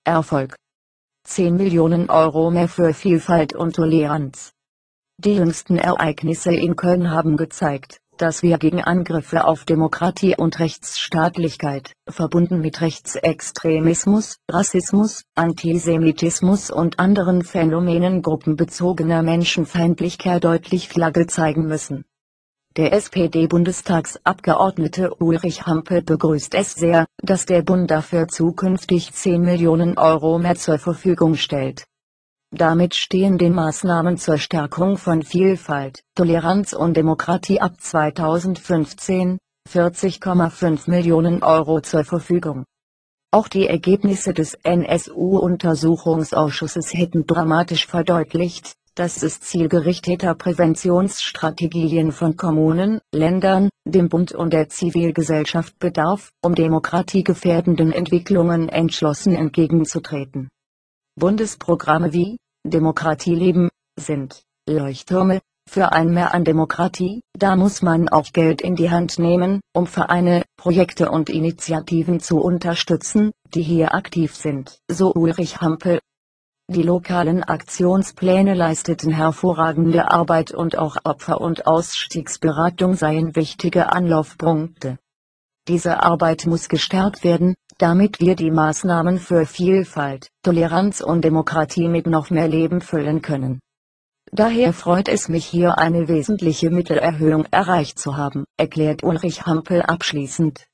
Erfolg. 10 Millionen Euro mehr für Vielfalt und Toleranz. Die jüngsten Ereignisse in Köln haben gezeigt, dass wir gegen Angriffe auf Demokratie und Rechtsstaatlichkeit, verbunden mit Rechtsextremismus, Rassismus, Antisemitismus und anderen Phänomenen gruppenbezogener Menschenfeindlichkeit deutlich Flagge zeigen müssen. Der SPD-Bundestagsabgeordnete Ulrich Hampel begrüßt es sehr, dass der Bund dafür zukünftig 10 Millionen Euro mehr zur Verfügung stellt. Damit stehen den Maßnahmen zur Stärkung von Vielfalt, Toleranz und Demokratie ab 2015 40,5 Millionen Euro zur Verfügung. Auch die Ergebnisse des NSU-Untersuchungsausschusses hätten dramatisch verdeutlicht, dass es zielgerichteter Präventionsstrategien von Kommunen, Ländern, dem Bund und der Zivilgesellschaft bedarf, um demokratiegefährdenden Entwicklungen entschlossen entgegenzutreten. Bundesprogramme wie Demokratie leben sind Leuchttürme für ein Mehr an Demokratie. Da muss man auch Geld in die Hand nehmen, um Vereine, Projekte und Initiativen zu unterstützen, die hier aktiv sind, so Ulrich Hampel. Die lokalen Aktionspläne leisteten hervorragende Arbeit und auch Opfer- und Ausstiegsberatung seien wichtige Anlaufpunkte. Diese Arbeit muss gestärkt werden, damit wir die Maßnahmen für Vielfalt, Toleranz und Demokratie mit noch mehr Leben füllen können. Daher freut es mich, hier eine wesentliche Mittelerhöhung erreicht zu haben, erklärt Ulrich Hampel abschließend.